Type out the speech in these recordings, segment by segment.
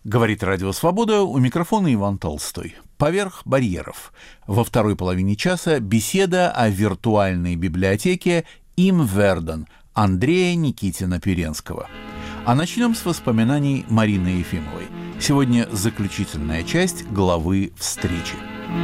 Говорит Радио Свобода, у микрофона Иван Толстой. «Поверх барьеров». Во второй половине часа беседа о виртуальной библиотеке «Им Верден» Андрея Никитина-Перенского. А начнем с воспоминаний Марины Ефимовой. Сегодня заключительная часть главы «Встречи».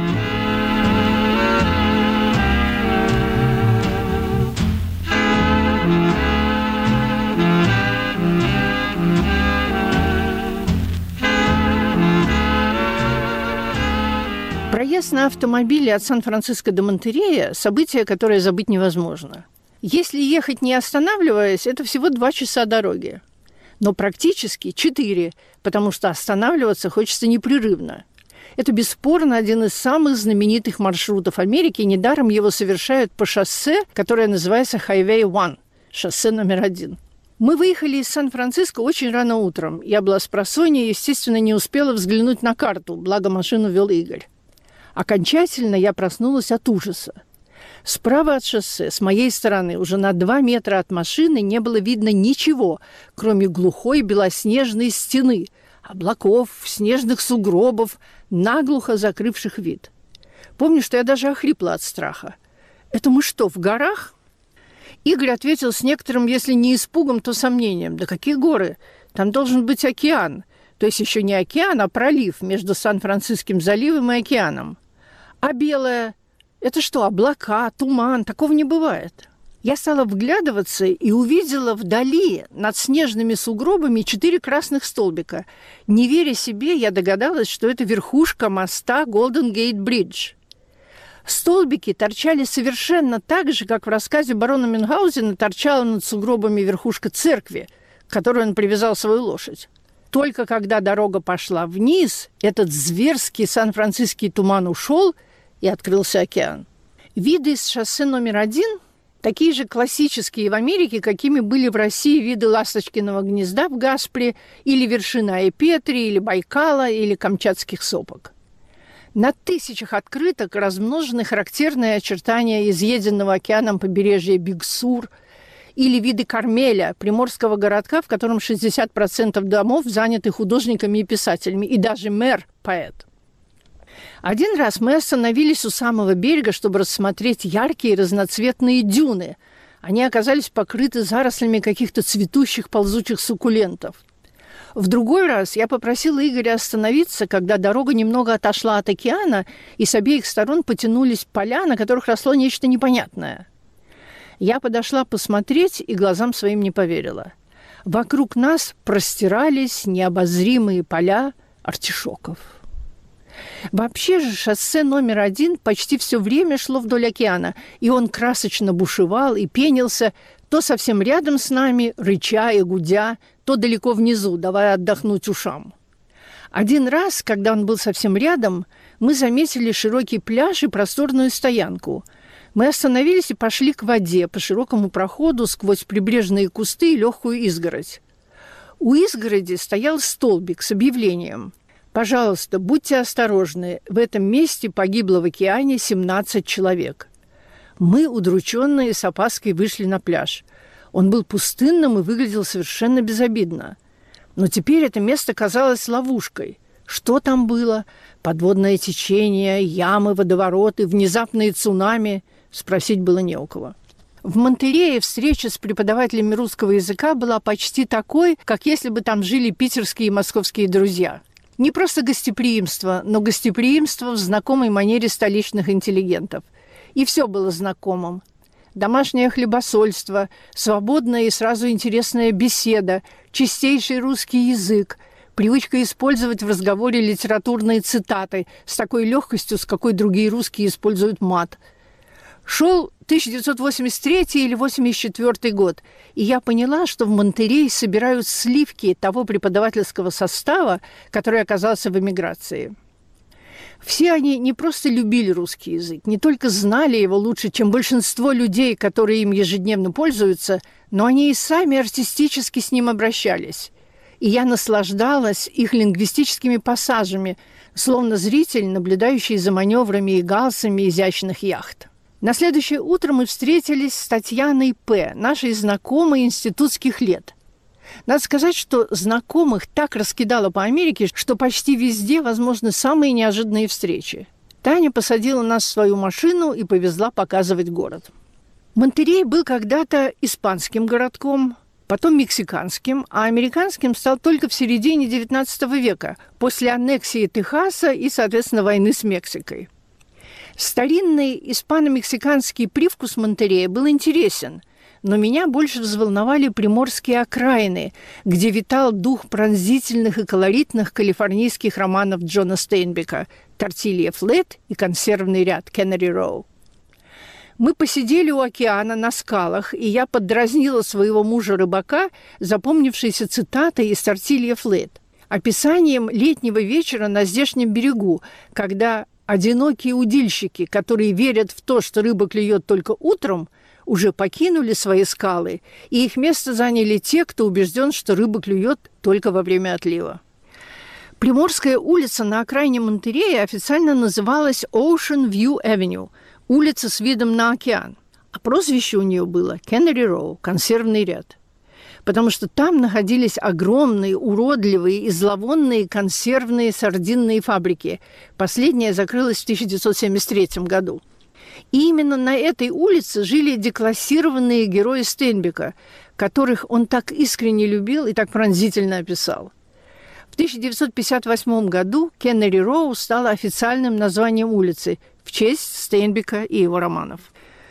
Проезд на автомобиле от Сан-Франциско до Монтеррея – событие, которое забыть невозможно. Если ехать не останавливаясь, это всего 2 часа дороги. Но практически 4, потому что останавливаться хочется непрерывно. Это бесспорно один из самых знаменитых маршрутов Америки. Недаром его совершают по шоссе, которое называется Highway 1, шоссе номер 1. Мы выехали из Сан-Франциско очень рано утром. Я была спросонья и, естественно, не успела взглянуть на карту, благо машину вел Игорь. Окончательно я проснулась от ужаса. Справа от шоссе, с моей стороны, уже на 2 метра от машины не было видно ничего, кроме глухой белоснежной стены, облаков, снежных сугробов, наглухо закрывших вид. Помню, что я даже охрипла от страха. «Это мы что, в горах?» Игорь ответил с некоторым, если не испугом, то сомнением. «Да какие горы? Там должен быть океан». То есть еще не океан, а пролив между Сан-Франциским заливом и океаном. А белое – это что, облака, туман? Такого не бывает. Я стала вглядываться и увидела вдали над снежными сугробами 4 красных столбика. Не веря себе, я догадалась, что это верхушка моста Golden Gate Bridge. Столбики торчали совершенно так же, как в рассказе барона Мюнхгаузена торчала над сугробами верхушка церкви, к которой он привязал свою лошадь. Только когда дорога пошла вниз, этот зверский сан-франциский туман ушел, и открылся океан. Виды с шоссе номер 1 такие же классические в Америке, какими были в России виды Ласточкиного гнезда в Гаспре, или вершины Айпетри, или Байкала, или Камчатских сопок. На тысячах открыток размножены характерные очертания изъеденного океаном побережья Биг-Сур, или виды Кармеля, приморского городка, в котором 60% домов заняты художниками и писателями, и даже мэр – поэт. Один раз мы остановились у самого берега, чтобы рассмотреть яркие разноцветные дюны. Они оказались покрыты зарослями каких-то цветущих ползучих суккулентов. В другой раз я попросила Игоря остановиться, когда дорога немного отошла от океана, и с обеих сторон потянулись поля, на которых росло нечто непонятное. Я подошла посмотреть и глазам своим не поверила. Вокруг нас простирались необозримые поля артишоков. Вообще же шоссе номер 1 почти все время шло вдоль океана, и он красочно бушевал и пенился то совсем рядом с нами, рыча и гудя, то далеко внизу, давая отдохнуть ушам. Один раз, когда он был совсем рядом, мы заметили широкий пляж и просторную стоянку. Мы остановились и пошли к воде по широкому проходу сквозь прибрежные кусты и легкую изгородь. У изгороди стоял столбик с объявлением: «Пожалуйста, будьте осторожны, в этом месте погибло в океане 17 человек». Мы, удрученные, с опаской вышли на пляж. Он был пустынным и выглядел совершенно безобидно. Но теперь это место казалось ловушкой. Что там было? Подводное течение, ямы, водовороты, внезапные цунами? Спросить было не у кого. В Монтеррее встреча с преподавателями русского языка была почти такой, как если бы там жили питерские и московские друзья. Не просто гостеприимство, но гостеприимство в знакомой манере столичных интеллигентов. И все было знакомым. Домашнее хлебосольство, свободная и сразу интересная беседа, чистейший русский язык, привычка использовать в разговоре литературные цитаты с такой легкостью, с какой другие русские используют мат. Шел 1983 или 1984 год, и я поняла, что в Монтеррей собирают сливки того преподавательского состава, который оказался в эмиграции. Все они не просто любили русский язык, не только знали его лучше, чем большинство людей, которые им ежедневно пользуются, но они и сами артистически с ним обращались. И я наслаждалась их лингвистическими пассажами, словно зритель, наблюдающий за маневрами и галсами изящных яхт. На следующее утро мы встретились с Татьяной П., нашей знакомой институтских лет. Надо сказать, что знакомых так раскидало по Америке, что почти везде возможны самые неожиданные встречи. Таня посадила нас в свою машину и повезла показывать город. Монтерей был когда-то испанским городком, потом мексиканским, а американским стал только в середине XIX века, после аннексии Техаса и, соответственно, войны с Мексикой. Старинный испано-мексиканский привкус Монтерея был интересен, но меня больше взволновали приморские окраины, где витал дух пронзительных и колоритных калифорнийских романов Джона Стейнбека «Тортилья Флет» и «Консервный ряд» Кеннеди Роу. Мы посидели у океана на скалах, и я поддразнила своего мужа-рыбака, запомнившейся цитатой из «Тортилья Флет», описанием летнего вечера на здешнем берегу, когда одинокие удильщики, которые верят в то, что рыба клюет только утром, уже покинули свои скалы, и их место заняли те, кто убежден, что рыба клюет только во время отлива. Приморская улица на окраине Монтерея официально называлась Ocean View Avenue – улица с видом на океан. А прозвище у нее было Кеннеди Роу – консервный ряд. Потому что там находились огромные, уродливые и зловонные консервные сардинные фабрики. Последняя закрылась в 1973 году. И именно на этой улице жили деклассированные герои Стейнбека, которых он так искренне любил и так пронзительно описал. В 1958 году Кеннеди Роу стала официальным названием улицы в честь Стейнбека и его романов.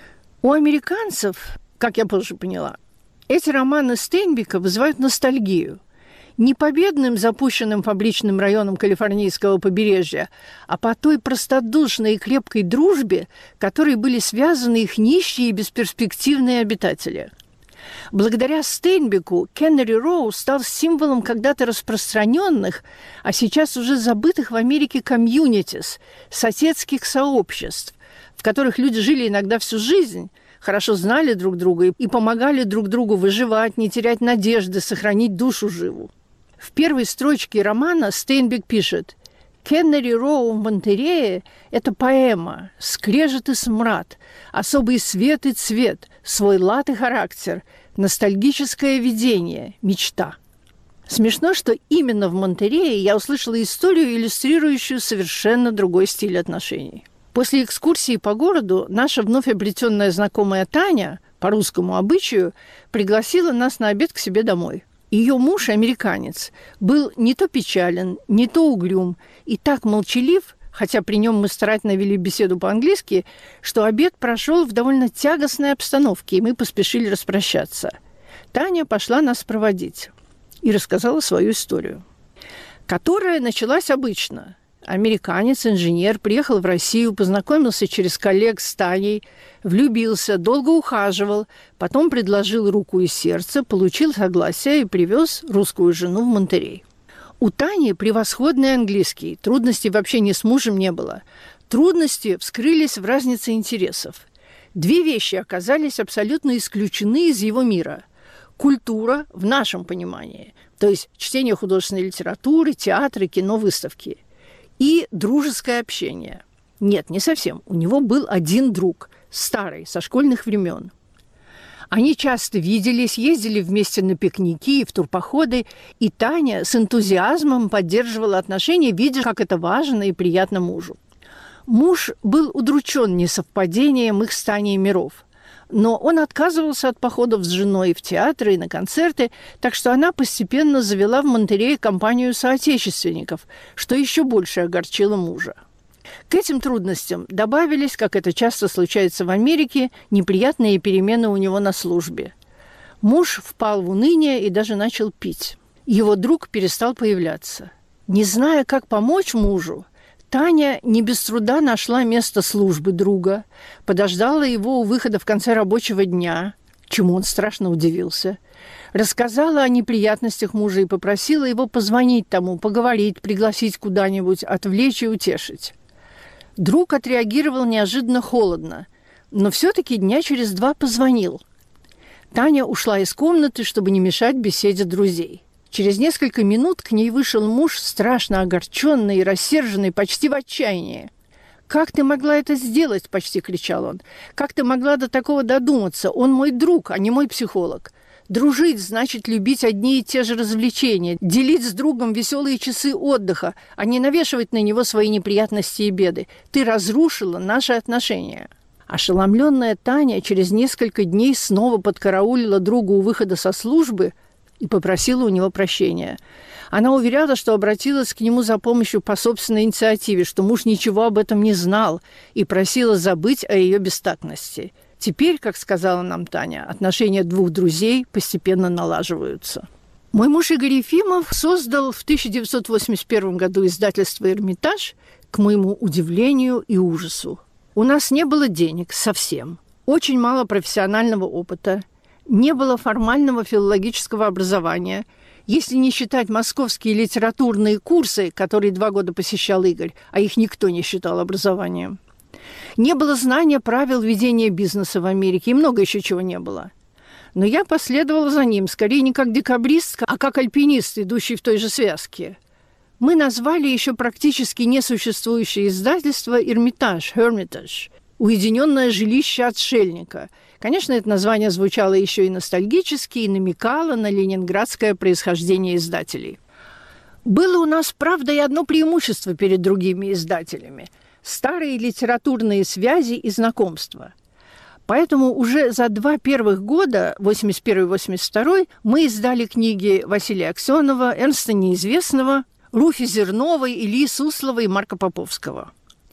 У американцев, как я позже поняла, эти романы Стейнбека вызывают ностальгию. Не по бедным запущенным фабричным районам калифорнийского побережья, а по той простодушной и крепкой дружбе, которой были связаны их нищие и бесперспективные обитатели. Благодаря Стейнбеку Кеннеди Роу стал символом когда-то распространенных, а сейчас уже забытых в Америке комьюнитис, соседских сообществ, в которых люди жили иногда всю жизнь, хорошо знали друг друга и помогали друг другу выживать, не терять надежды, сохранить душу живу. В первой строчке романа Стейнбек пишет: «Кеннеди Роу в Монтерее – это поэма, скрежет и смрад, особый свет и цвет, свой лад и характер, ностальгическое видение, мечта». Смешно, что именно в Монтерее я услышала историю, иллюстрирующую совершенно другой стиль отношений. После экскурсии по городу наша вновь обретенная знакомая Таня, по русскому обычаю, пригласила нас на обед к себе домой. Ее муж, американец, был не то печален, не то угрюм и так молчалив, хотя при нем мы старательно вели беседу по-английски, что обед прошел в довольно тягостной обстановке, и мы поспешили распрощаться. Таня пошла нас проводить и рассказала свою историю, которая началась обычно. Американец, инженер, приехал в Россию, познакомился через коллег с Таней, влюбился, долго ухаживал, потом предложил руку и сердце, получил согласие и привез русскую жену в Монтерей. У Тани превосходный английский, трудностей в общении с мужем не было. Трудности вскрылись в разнице интересов. Две вещи оказались абсолютно исключены из его мира. Культура в нашем понимании, то есть чтение художественной литературы, театры, кино, выставки. И дружеское общение. Нет, не совсем. У него был один друг, старый, со школьных времен. Они часто виделись, ездили вместе на пикники и в турпоходы, и Таня с энтузиазмом поддерживала отношения, видя, как это важно и приятно мужу. Муж был удручен несовпадением их с Таней миров. Но он отказывался от походов с женой в театры и на концерты, так что она постепенно завела в Монтерее компанию соотечественников, что еще больше огорчило мужа. К этим трудностям добавились, как это часто случается в Америке, неприятные перемены у него на службе. Муж впал в уныние и даже начал пить. Его друг перестал появляться. Не зная, как помочь мужу, Таня не без труда нашла место службы друга, подождала его у выхода в конце рабочего дня, чему он страшно удивился, рассказала о неприятностях мужа и попросила его позвонить тому, поговорить, пригласить куда-нибудь, отвлечь и утешить. Друг отреагировал неожиданно холодно, но все-таки дня через 2 позвонил. Таня ушла из комнаты, чтобы не мешать беседе друзей. Через несколько минут к ней вышел муж, страшно огорченный и рассерженный, почти в отчаянии. «Как ты могла это сделать?» – почти кричал он. «Как ты могла до такого додуматься? Он мой друг, а не мой психолог. Дружить значит любить одни и те же развлечения, делить с другом веселые часы отдыха, а не навешивать на него свои неприятности и беды. Ты разрушила наши отношения». Ошеломленная Таня через несколько дней снова подкараулила друга у выхода со службы и попросила у него прощения. Она уверяла, что обратилась к нему за помощью по собственной инициативе, что муж ничего об этом не знал, и просила забыть о ее бестактности. Теперь, как сказала нам Таня, отношения двух друзей постепенно налаживаются. Мой муж Игорь Ефимов создал в 1981 году издательство «Эрмитаж», к моему удивлению и ужасу. У нас не было денег совсем, очень мало профессионального опыта, не было формального филологического образования, если не считать московские литературные курсы, которые 2 года посещал Игорь, а их никто не считал образованием. Не было знания правил ведения бизнеса в Америке, и много еще чего не было. Но я последовала за ним, скорее не как декабристка, а как альпинист, идущий в той же связке. Мы назвали еще практически несуществующее издательство «Эрмитаж», «Hermitage», «Уединенное жилище отшельника». Конечно, это название звучало еще и ностальгически, и намекало на ленинградское происхождение издателей. Было у нас, правда, и одно преимущество перед другими издателями – старые литературные связи и знакомства. Поэтому уже за 2 первых года, 81-82, мы издали книги Василия Аксенова, Эрнста Неизвестного, Руфи Зерновой, Ильи Суслова и Марка Поповского.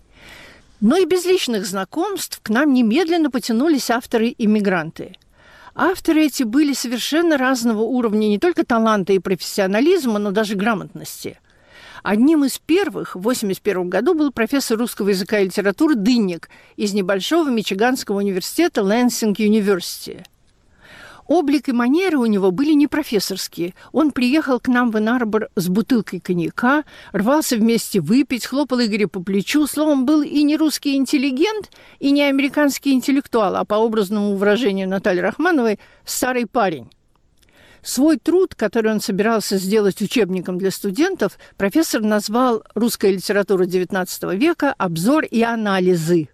Но и без личных знакомств к нам немедленно потянулись авторы-иммигранты. Авторы эти были совершенно разного уровня не только таланта и профессионализма, но даже грамотности. Одним из первых в 1981 году был профессор русского языка и литературы Дынник из небольшого Мичиганского университета Лэнсинг Юниверсити. Облик и манеры у него были не профессорские. Он приехал к нам в Энн-Арбор с бутылкой коньяка, рвался вместе выпить, хлопал Игоря по плечу. Словом, был и не русский интеллигент, и не американский интеллектуал, а по образному выражению Натальи Рахмановой «старый парень». Свой труд, который он собирался сделать учебником для студентов, профессор назвал «Русская литература XIX века. Обзор и анализы».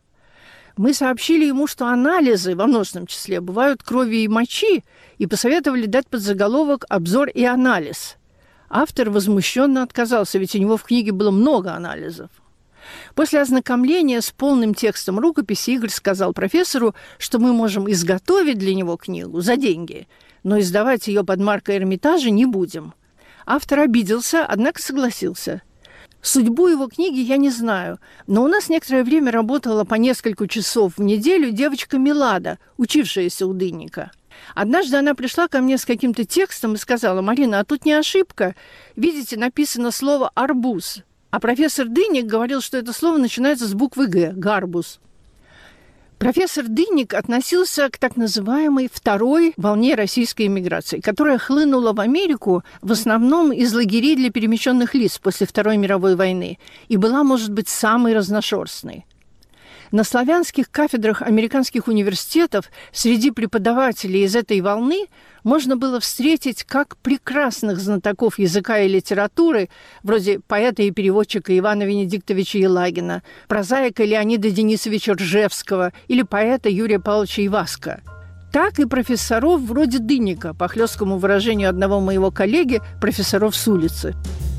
Мы сообщили ему, что анализы, во множественном числе, бывают крови и мочи, и посоветовали дать подзаголовок «Обзор и анализ». Автор возмущенно отказался, ведь у него в книге было много анализов. После ознакомления с полным текстом рукописи Игорь сказал профессору, что мы можем изготовить для него книгу за деньги, но издавать ее под маркой Эрмитажа не будем. Автор обиделся, однако согласился. Судьбу его книги я не знаю, но у нас некоторое время работала по несколько часов в неделю девочка Милада, учившаяся у Дынника. Однажды она пришла ко мне с каким-то текстом и сказала: «Марина, а тут не ошибка. Видите, написано слово «арбуз». А профессор Дынник говорил, что это слово начинается с буквы «Г» – «гарбуз». Профессор Дынник относился к так называемой второй волне российской эмиграции, которая хлынула в Америку в основном из лагерей для перемещенных лиц после Второй мировой войны и была, может быть, самой разношерстной. На славянских кафедрах американских университетов среди преподавателей из этой волны можно было встретить как прекрасных знатоков языка и литературы, вроде поэта и переводчика Ивана Венедиктовича Елагина, прозаика Леонида Денисовича Ржевского или поэта Юрия Павловича Иваска, так и профессоров вроде Дынника, по хлесткому выражению одного моего коллеги, профессоров с улицы.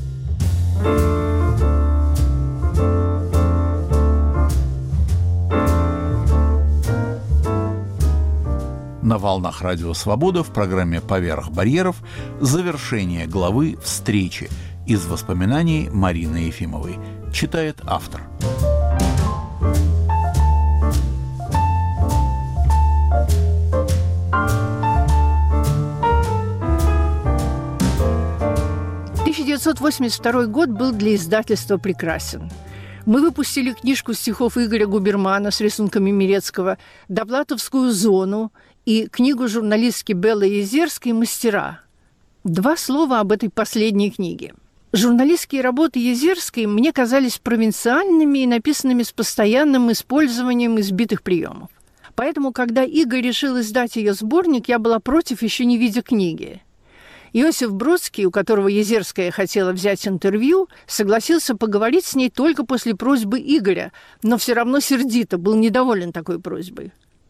На волнах Радио Свобода в программе «Поверх барьеров» завершение главы «Встречи» из воспоминаний Марины Ефимовой. Читает автор. «1982 год был для издательства прекрасен. Мы выпустили книжку стихов Игоря Губермана с рисунками Мирецкого, «Довлатовскую зону» и книгу журналистки Беллы Езерской «Мастера». 2 слова об этой последней книге. Журналистские работы Езерской мне казались провинциальными и написанными с постоянным использованием избитых приемов. Поэтому, когда Игорь решил издать ее сборник, я была против, еще не видя книги. Иосиф Бродский, у которого Езерская хотела взять интервью, согласился поговорить с ней только после просьбы Игоря, но все равно сердито был недоволен такой просьбой.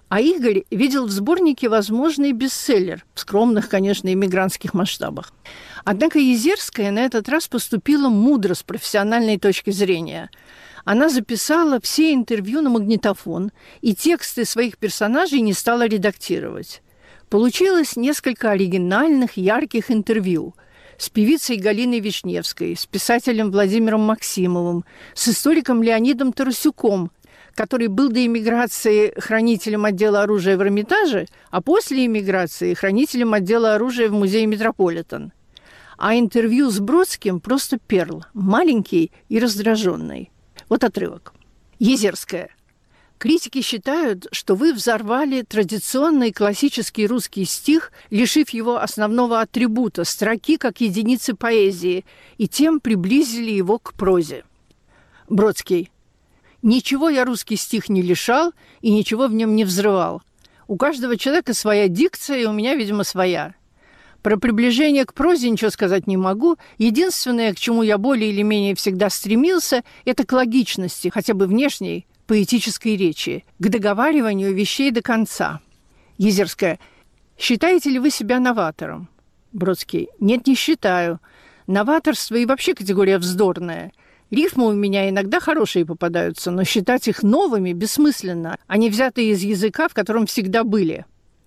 А Игорь видел в сборнике возможный бестселлер в скромных, конечно, иммигрантских масштабах. Однако Езерская на этот раз поступила мудро с профессиональной точки зрения. Она записала все интервью на магнитофон и тексты своих персонажей не стала редактировать. Получилось несколько оригинальных, ярких интервью с певицей Галиной Вишневской, с писателем Владимиром Максимовым, с историком Леонидом Тарасюком, который был до эмиграции хранителем отдела оружия в Эрмитаже, а после эмиграции хранителем отдела оружия в музее Метрополитен. А интервью с Бродским просто перл, маленький и раздраженный. Вот отрывок. Езерская. Критики считают, что вы взорвали традиционный классический русский стих, лишив его основного атрибута – строки как единицы поэзии, и тем приблизили его к прозе. Бродский. Ничего я русский стих не лишал и ничего в нем не взрывал. У каждого человека своя дикция, и у меня, видимо, своя. Про приближение к прозе ничего сказать не могу. Единственное, к чему я более или менее всегда стремился, это к логичности, хотя бы внешней, поэтической речи, к договариванию вещей до конца. Езерская. Считаете ли вы себя новатором? Бродский. Нет, не считаю. Новаторство и вообще категория вздорная. Рифмы у меня иногда хорошие попадаются, но считать их новыми бессмысленно. Они взяты из языка, в котором всегда были.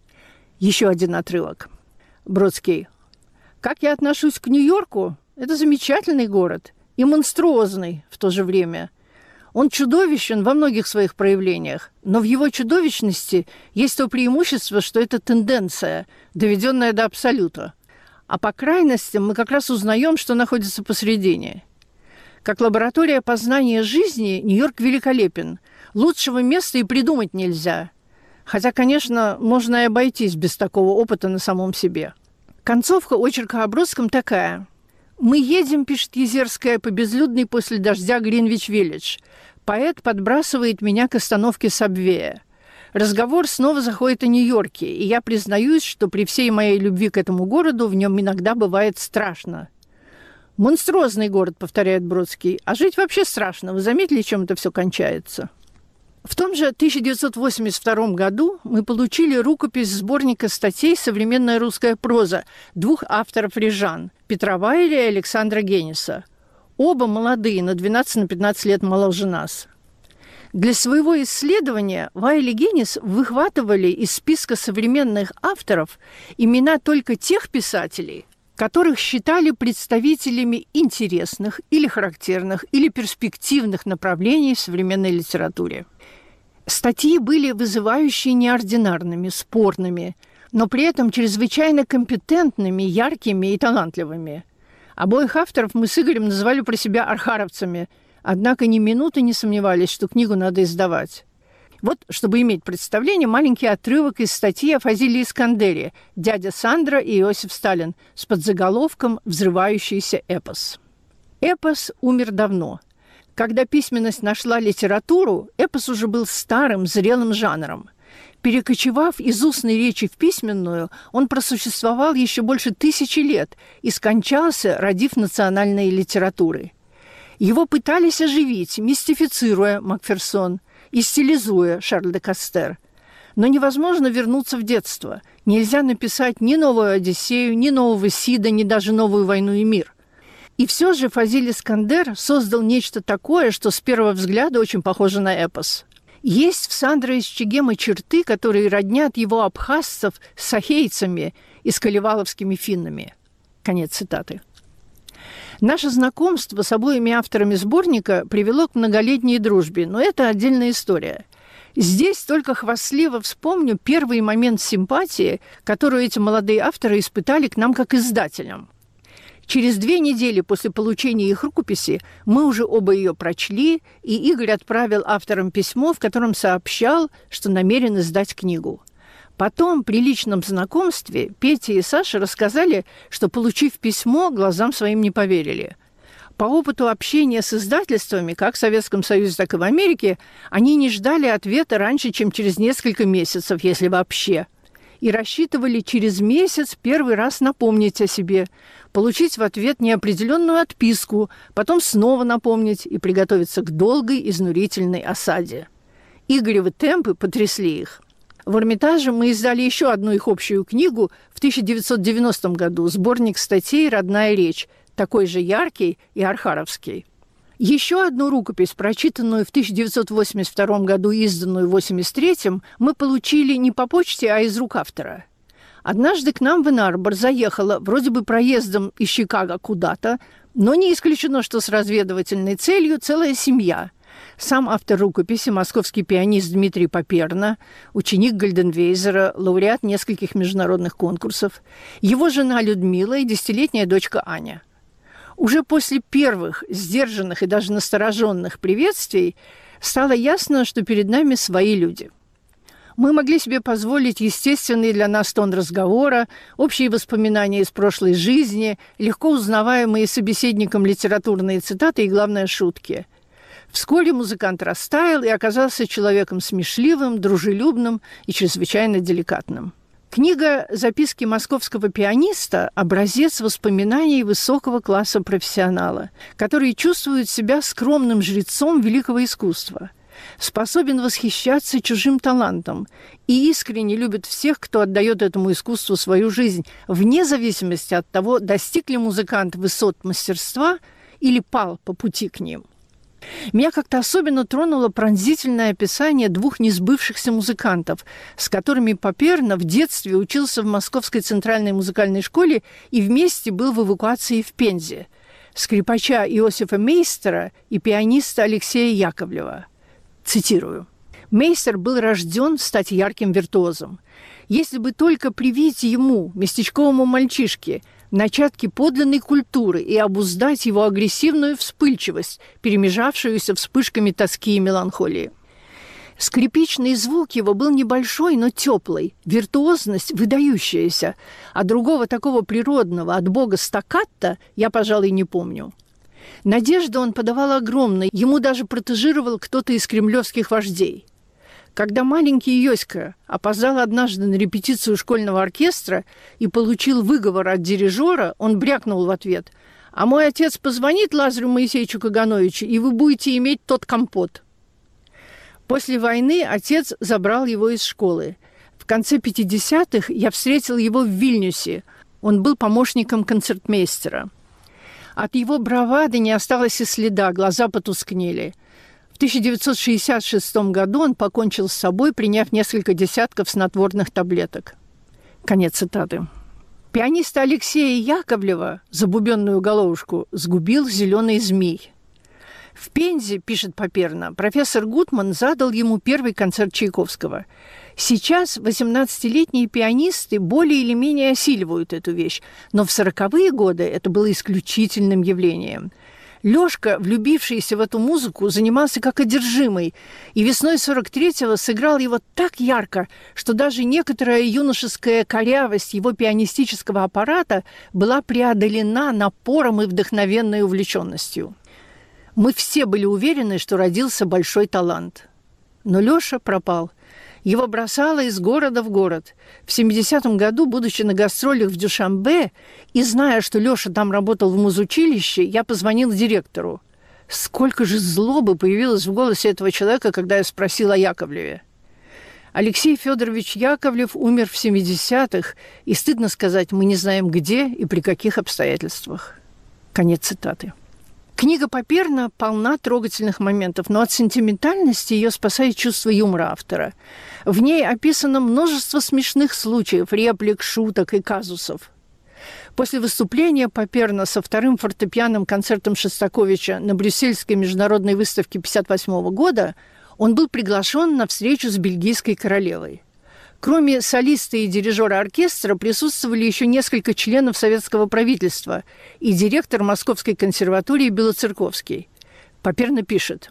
Еще один отрывок. Бродский. Как я отношусь к Нью-Йорку? Это замечательный город и монструозный в то же время. Он чудовищен во многих своих проявлениях, но в его чудовищности есть то преимущество, что это тенденция, доведенная до абсолюта. А по крайностям мы как раз узнаем, что находится посредине. Как лаборатория познания жизни Нью-Йорк великолепен. Лучшего места и придумать нельзя. Хотя, конечно, можно и обойтись без такого опыта на самом себе. Концовка очерка о Бродском такая. «Мы едем, — пишет Езерская, — по безлюдной после дождя Гринвич-Виллидж. Поэт подбрасывает меня к остановке Сабвея. Разговор снова заходит о Нью-Йорке, и я признаюсь, что при всей моей любви к этому городу в нем иногда бывает страшно». «Монструозный город, — повторяет Бродский, — а жить вообще страшно. Вы заметили, чем это все кончается?» В том же 1982 году мы получили рукопись сборника статей «Современная русская проза» двух авторов-рижан – Петра Вайля и Александра Генниса. Оба молодые, на 12-15 лет моложе нас. Для своего исследования Вайль и Геннис выхватывали из списка современных авторов имена только тех писателей, которых считали представителями интересных или характерных или перспективных направлений в современной литературе. Статьи были вызывающие неординарными, спорными, но при этом чрезвычайно компетентными, яркими и талантливыми. Обоих авторов мы с Игорем называли про себя архаровцами, однако ни минуты не сомневались, что книгу надо издавать. Вот, чтобы иметь представление, маленький отрывок из статьи о Фазиле Искандере «Дядя Сандра и Иосиф Сталин» с подзаголовком «Взрывающийся эпос». Эпос умер давно. Когда письменность нашла литературу, эпос уже был старым, зрелым жанром. Перекочевав из устной речи в письменную, он просуществовал еще больше 1000 лет и скончался, родив национальные литературы. Его пытались оживить, мистифицируя Макферсон и стилизуя Шарль де Кастер. Но невозможно вернуться в детство. Нельзя написать ни новую «Одиссею», ни нового «Сида», ни даже новую «Войну и мир». И все же Фазиль Искандер создал нечто такое, что с первого взгляда очень похоже на эпос. Есть в Сандро из Чегема черты, которые роднят его абхазцев с ахейцами и с калеваловскими финнами. Конец цитаты. Наше знакомство с обоими авторами сборника привело к многолетней дружбе, но это отдельная история. Здесь только хвастливо вспомню первый момент симпатии, которую эти молодые авторы испытали к нам как издателям. Через 2 недели после получения их рукописи мы уже оба ее прочли, и Игорь отправил авторам письмо, в котором сообщал, что намерен издать книгу. Потом, при личном знакомстве, Петя и Саша рассказали, что, получив письмо, глазам своим не поверили. По опыту общения с издательствами, как в Советском Союзе, так и в Америке, они не ждали ответа раньше, чем через несколько месяцев, если вообще. И рассчитывали через месяц первый раз напомнить о себе, получить в ответ неопределенную отписку, потом снова напомнить и приготовиться к долгой, изнурительной осаде. Игоревы темпы потрясли их. В Эрмитаже мы издали еще одну их общую книгу в 1990 году, сборник статей «Родная речь», такой же яркий и архаровский. Еще одну рукопись, прочитанную в 1982 году, изданную в 1983, мы получили не по почте, а из рук автора. Однажды к нам в Энн-Арбор заехала, вроде бы проездом из Чикаго куда-то, но не исключено, что с разведывательной целью, целая семья. Сам автор рукописи, московский пианист Дмитрий Поперна, ученик Гальденвейзера, лауреат нескольких международных конкурсов, его жена Людмила и 10-летняя дочка Аня. Уже после первых сдержанных и даже настороженных приветствий стало ясно, что перед нами свои люди. Мы могли себе позволить естественный для нас тон разговора, общие воспоминания из прошлой жизни, легко узнаваемые собеседником литературные цитаты и, главное, шутки. Вскоре музыкант растаял и оказался человеком смешливым, дружелюбным и чрезвычайно деликатным. Книга «Записки московского пианиста» – образец воспоминаний высокого класса профессионала, который чувствует себя скромным жрецом великого искусства, способен восхищаться чужим талантом и искренне любит всех, кто отдает этому искусству свою жизнь, вне зависимости от того, достиг ли музыкант высот мастерства или пал по пути к ним. Меня как-то особенно тронуло пронзительное описание двух несбывшихся музыкантов, с которыми Поперна в детстве учился в Московской центральной музыкальной школе и вместе был в эвакуации в Пензе – скрипача Иосифа Мейстера и пианиста Алексея Яковлева. Цитирую. «Мейстер был рожден стать ярким виртуозом. Если бы только привить ему, местечковому мальчишке, начатки подлинной культуры и обуздать его агрессивную вспыльчивость, перемежавшуюся вспышками тоски и меланхолии. Скрипичный звук его был небольшой, но теплый, виртуозность выдающаяся, а другого такого природного от Бога стаккато я, пожалуй, не помню. Надежду он подавал огромной, ему даже протежировал кто-то из кремлевских вождей. Когда маленький Йоська опоздал однажды на репетицию школьного оркестра и получил выговор от дирижера, он брякнул в ответ: «А мой отец позвонит Лазарю Моисеевичу Кагановичу, и вы будете иметь тот компот». После войны отец забрал его из школы. В конце 50-х я встретил его в Вильнюсе. Он был помощником концертмейстера. От его бравады не осталось и следа, глаза потускнели. В 1966 году он покончил с собой, приняв несколько десятков снотворных таблеток. Конец цитаты. Пианиста Алексея Яковлева, забубенную головушку, сгубил зеленый змей. В Пензе, пишет Поперна, профессор Гутман задал ему первый концерт Чайковского. Сейчас 18-летние пианисты более или менее осиливают эту вещь, но в 40-е годы это было исключительным явлением. Лёшка, влюбившийся в эту музыку, занимался как одержимый, и весной 43-го сыграл его так ярко, что даже некоторая юношеская корявость его пианистического аппарата была преодолена напором и вдохновенной увлеченностью. Мы все были уверены, что родился большой талант. Но Лёша пропал. Его бросало из города в город. В 70-м году, будучи на гастролях в Дюшанбе и зная, что Лёша там работал в музучилище, я позвонил директору. Сколько же злобы появилось в голосе этого человека, когда я спросил о Яковлеве. Алексей Федорович Яковлев умер в 70-х, и, стыдно сказать, мы не знаем где и при каких обстоятельствах. Конец цитаты. Книга Поперна полна трогательных моментов, но от сентиментальности ее спасает чувство юмора автора. В ней описано множество смешных случаев, реплик, шуток и казусов. После выступления Поперна со вторым фортепианным концертом Шостаковича на Брюссельской международной выставке 1958 года он был приглашен на встречу с бельгийской королевой. Кроме солиста и дирижера оркестра присутствовали еще несколько членов советского правительства и директор Московской консерватории Белоцерковский. Поперна пишет: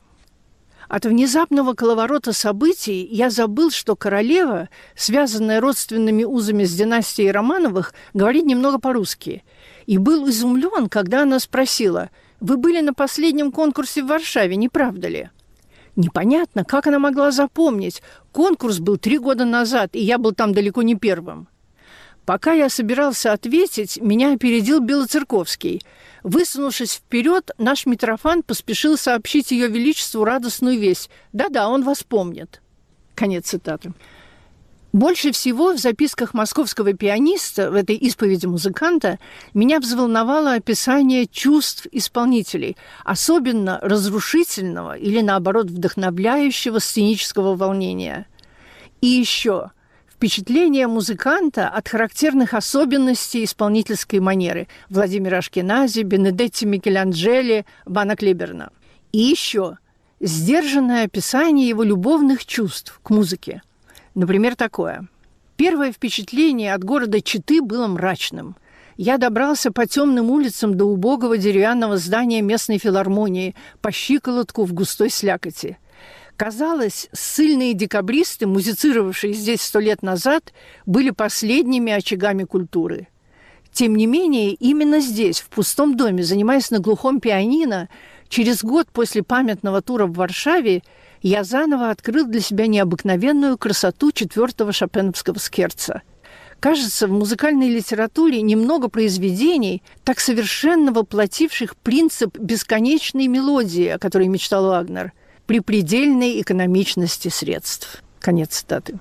«От внезапного коловорота событий я забыл, что королева, связанная родственными узами с династией Романовых, говорит немного по-русски. И был изумлен, когда она спросила: «Вы были на последнем конкурсе в Варшаве, не правда ли?» Непонятно, как она могла запомнить. Конкурс был 3 года назад, и я был там далеко не первым. Пока я собирался ответить, меня опередил Белоцерковский. Высунувшись вперед, наш Митрофан поспешил сообщить Ее Величеству радостную весть. Да-да, он вас помнит. Конец цитаты. Больше всего в записках московского пианиста, в этой исповеди музыканта, меня взволновало описание чувств исполнителей, особенно разрушительного или, наоборот, вдохновляющего сценического волнения. И еще впечатление музыканта от характерных особенностей исполнительской манеры Владимира Ашкенази, Бенедетти Микеланджело, Вана Клиберна. И еще сдержанное описание его любовных чувств к музыке. Например, такое. Первое впечатление от города Читы было мрачным. Я добрался по темным улицам до убогого деревянного здания местной филармонии, по щиколотку в густой слякоти. Казалось, ссыльные декабристы, музицировавшие здесь 100 лет назад, были последними очагами культуры. Тем не менее, именно здесь, в пустом доме, занимаясь на глухом пианино, через год после памятного тура в Варшаве, я заново открыл для себя необыкновенную красоту 4-го шопеновского скерца. Кажется, в музыкальной литературе немного произведений, так совершенно воплотивших принцип бесконечной мелодии, о которой мечтал Вагнер, при предельной экономичности средств. Конец цитаты.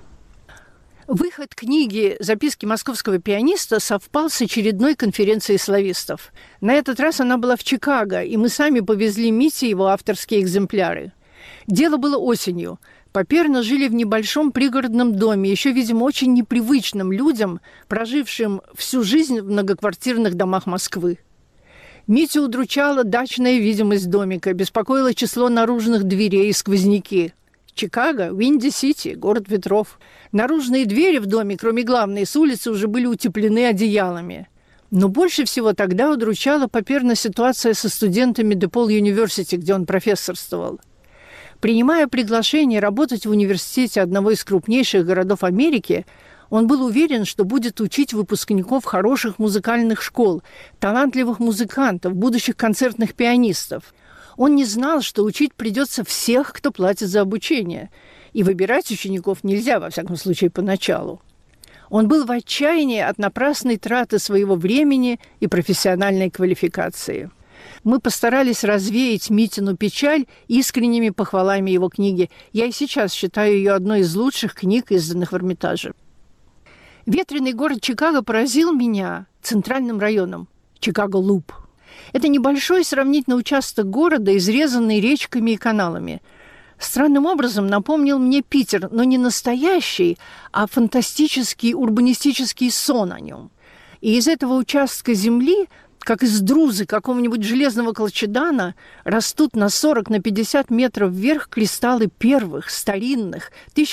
Выход книги «Записки московского пианиста» совпал с очередной конференцией славистов. На этот раз она была в Чикаго, и мы сами повезли Мите его авторские экземпляры. Дело было осенью. Паперно жили в небольшом пригородном доме, еще, видимо, очень непривычным людям, прожившим всю жизнь в многоквартирных домах Москвы. Митю удручала дачная видимость домика, беспокоило число наружных дверей и сквозняки. Чикаго, Винди-Сити, город ветров. Наружные двери в доме, кроме главной, с улицы уже были утеплены одеялами. Но больше всего тогда удручала Паперно ситуация со студентами DePaul University, где он профессорствовал. Принимая приглашение работать в университете одного из крупнейших городов Америки, он был уверен, что будет учить выпускников хороших музыкальных школ, талантливых музыкантов, будущих концертных пианистов. Он не знал, что учить придется всех, кто платит за обучение. И выбирать учеников нельзя, во всяком случае, поначалу. Он был в отчаянии от напрасной траты своего времени и профессиональной квалификации. Мы постарались развеять Митину печаль искренними похвалами его книги. Я и сейчас считаю ее одной из лучших книг, изданных в Эрмитаже. Ветреный город Чикаго поразил меня центральным районом – Чикаго-Луп. Это небольшой сравнительно участок города, изрезанный речками и каналами. Странным образом напомнил мне Питер, но не настоящий, а фантастический урбанистический сон о нем. И из этого участка земли, как из друзы какого-нибудь железного колчедана, растут на 40-50 метров вверх кристаллы первых, старинных,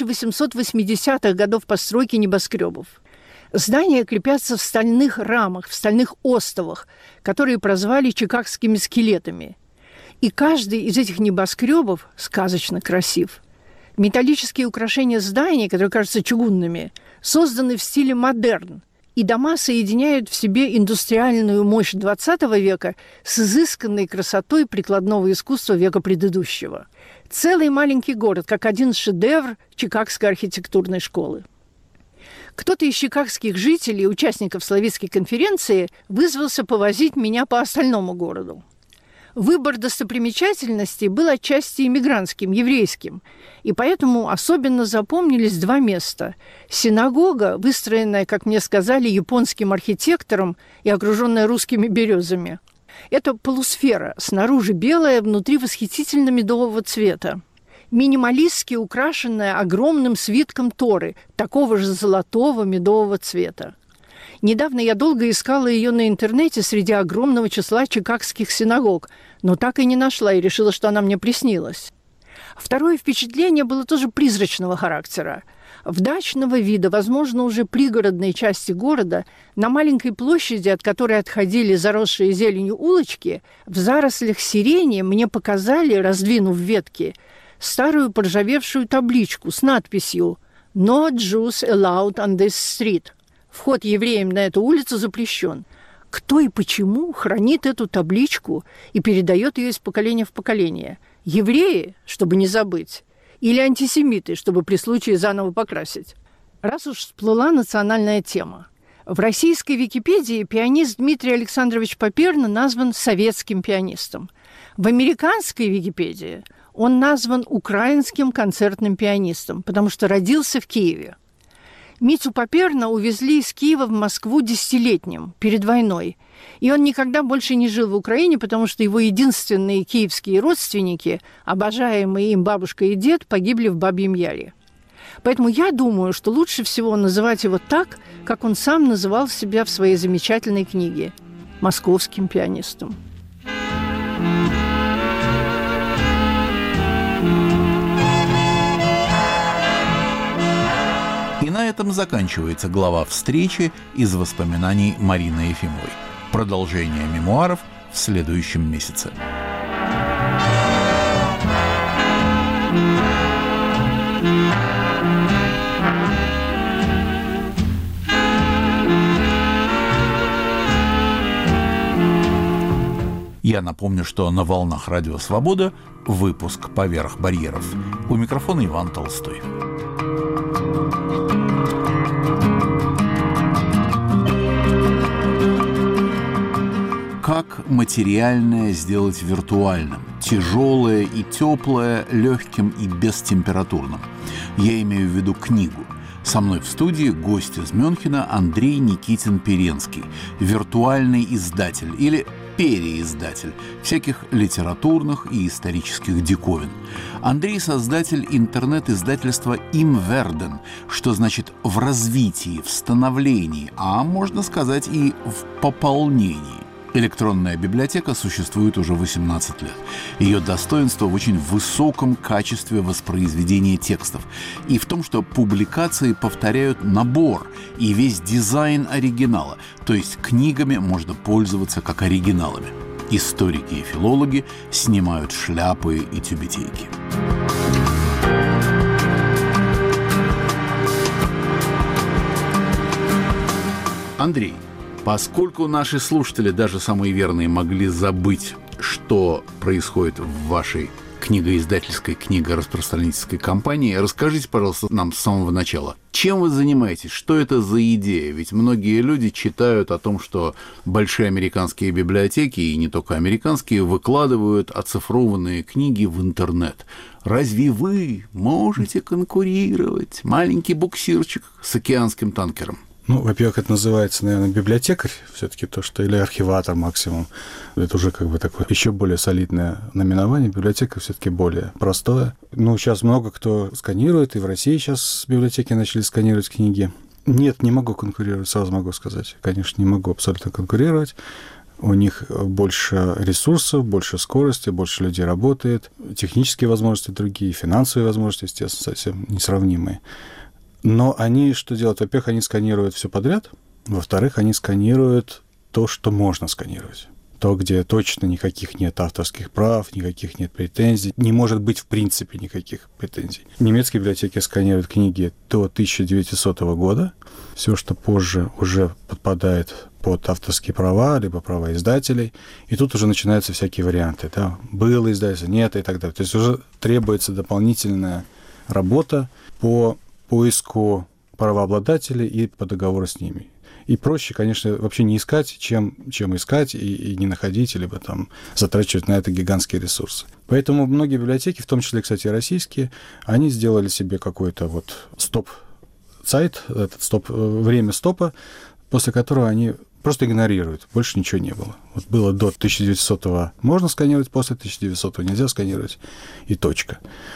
1880-х годов постройки небоскребов. Здания крепятся в стальных рамах, в стальных остовах, которые прозвали чикагскими скелетами. И каждый из этих небоскребов сказочно красив. Металлические украшения зданий, которые кажутся чугунными, созданы в стиле модерн, и дома соединяют в себе индустриальную мощь XX века с изысканной красотой прикладного искусства века предыдущего. Целый маленький город, как один шедевр Чикагской архитектурной школы. Кто-то из чикагских жителей, участников Славистской конференции, вызвался повозить меня по остальному городу. Выбор достопримечательностей был отчасти иммигрантским, еврейским, и поэтому особенно запомнились два места. Синагога, выстроенная, как мне сказали, японским архитектором и окруженная русскими березами. Это полусфера, снаружи белая, внутри восхитительно медового цвета. Минималистски украшенная огромным свитком Торы, такого же золотого медового цвета. Недавно я долго искала ее на интернете среди огромного числа чикагских синагог, но так и не нашла и решила, что она мне приснилась. Второе впечатление было тоже призрачного характера. В дачного вида, возможно, уже пригородной части города, на маленькой площади, от которой отходили заросшие зеленью улочки, в зарослях сирени мне показали, раздвинув ветки, старую поржавевшую табличку с надписью «No Jews allowed on this street». Вход евреям на эту улицу запрещен. Кто и почему хранит эту табличку и передает ее из поколения в поколение? Евреи, чтобы не забыть, или антисемиты, чтобы при случае заново покрасить? Раз уж всплыла национальная тема. В российской Википедии пианист Дмитрий Александрович Паперно назван советским пианистом. В американской Википедии он назван украинским концертным пианистом, потому что родился в Киеве. Митю Паперна увезли из Киева в Москву десятилетним, перед войной. И он никогда больше не жил в Украине, потому что его единственные киевские родственники, обожаемые им бабушка и дед, погибли в Бабьем Яре. Поэтому я думаю, что лучше всего называть его так, как он сам называл себя в своей замечательной книге «Московским пианистом». И на этом заканчивается глава встречи из воспоминаний Марины Ефимовой. Продолжение мемуаров в следующем месяце. Я напомню, что на волнах Радио Свобода выпуск «Поверх барьеров». У микрофона Иван Толстой. Как материальное сделать виртуальным, тяжелое и теплое, легким и бестемпературным? Я имею в виду книгу. Со мной в студии гость из Мюнхена Андрей Никитин-Перенский, виртуальный издатель или переиздатель всяких литературных и исторических диковин. Андрей – создатель интернет-издательства «Им Верден», что значит «в развитии», «в становлении», а можно сказать и «в пополнении». Электронная библиотека существует уже 18 лет. Ее достоинство в очень высоком качестве воспроизведения текстов и в том, что публикации повторяют набор и весь дизайн оригинала, то есть книгами можно пользоваться как оригиналами. Историки и филологи снимают шляпы и тюбетейки. Андрей, поскольку наши слушатели, даже самые верные, могли забыть, что происходит в вашей книгоиздательской, книгораспространительской компании, расскажите, пожалуйста, нам с самого начала, чем вы занимаетесь, что это за идея? Ведь многие люди читают о том, что большие американские библиотеки, и не только американские, выкладывают оцифрованные книги в интернет. Разве вы можете конкурировать, маленький буксирчик с океанским танкером? Ну, во-первых, это называется, наверное, библиотекарь, все-таки то, что или архиватор максимум. Это уже как бы такое еще более солидное наименование. Библиотекарь все-таки более простое. Ну, сейчас много кто сканирует, и в России сейчас библиотеки начали сканировать книги. Нет, не могу конкурировать, сразу могу сказать. Конечно, не могу абсолютно конкурировать. У них больше ресурсов, больше скорости, больше людей работает, технические возможности другие, финансовые возможности, естественно, совсем несравнимые. Но они что делают? Во-первых, они сканируют все подряд. Во-вторых, они сканируют то, что можно сканировать. То, где точно никаких нет авторских прав, никаких нет претензий. Не может быть в принципе никаких претензий. Немецкие библиотеки сканируют книги до 1900 года. Все, что позже, уже подпадает под авторские права, либо права издателей. И тут уже начинаются всякие варианты. Да? Было издательство, нет и так далее. То есть уже требуется дополнительная работа по поиску правообладателей и по договору с ними. И проще, конечно, вообще не искать, чем искать и не находить, либо там затрачивать на это гигантские ресурсы. Поэтому многие библиотеки, в том числе, кстати, российские, они сделали себе какой-то вот стоп-сайт, этот время стопа, после которого они просто игнорируют. Больше ничего не было. Вот было до 1900-го можно сканировать, после 1900-го нельзя сканировать, и точка.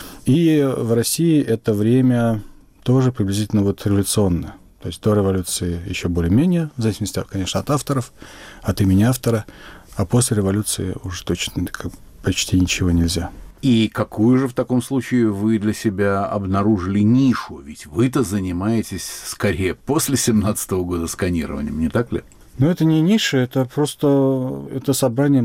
И в России это время тоже приблизительно вот революционно. То есть до революции еще более-менее, в зависимости, конечно, от авторов, от имени автора, а после революции уже точно почти ничего нельзя. И какую же в таком случае вы для себя обнаружили нишу? Ведь вы-то занимаетесь скорее после 17-го года сканированием, не так ли? Ну, это не ниша, это просто это собрание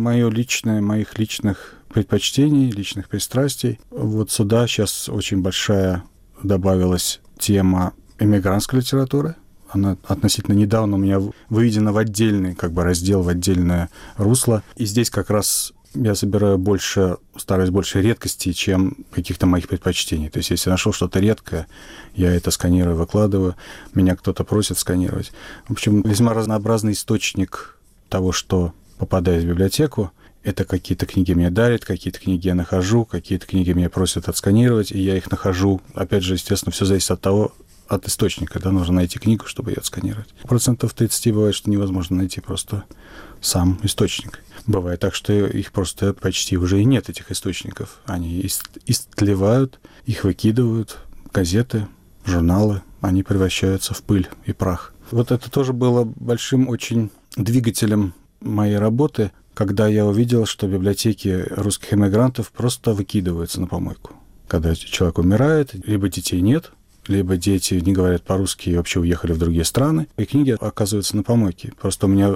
моих личных предпочтений, личных пристрастий. Вот сюда сейчас очень большая добавилась тема эмигрантской литературы. Она относительно недавно у меня выведена в отдельный раздел, в отдельное русло. И здесь как раз я собираю стараюсь больше редкостей, чем каких-то моих предпочтений. То есть если нашел что-то редкое, я это сканирую, выкладываю. Меня кто-то просит сканировать. В общем, весьма разнообразный источник того, что попадает в библиотеку. Это какие-то книги мне дарят, какие-то книги я нахожу, какие-то книги меня просят отсканировать, и я их нахожу. Опять же, естественно, все зависит от того, от источника, да, нужно найти книгу, чтобы ее отсканировать. 30% бывает, что невозможно найти просто сам источник. Бывает так, что их просто почти уже и нет, этих источников. Они истлевают, их выкидывают, газеты, журналы, они превращаются в пыль и прах. Вот это тоже было большим очень двигателем моей работы, когда я увидел, что библиотеки русских эмигрантов просто выкидываются на помойку. Когда человек умирает, либо детей нет, либо дети не говорят по-русски и вообще уехали в другие страны, и книги оказываются на помойке. Просто у меня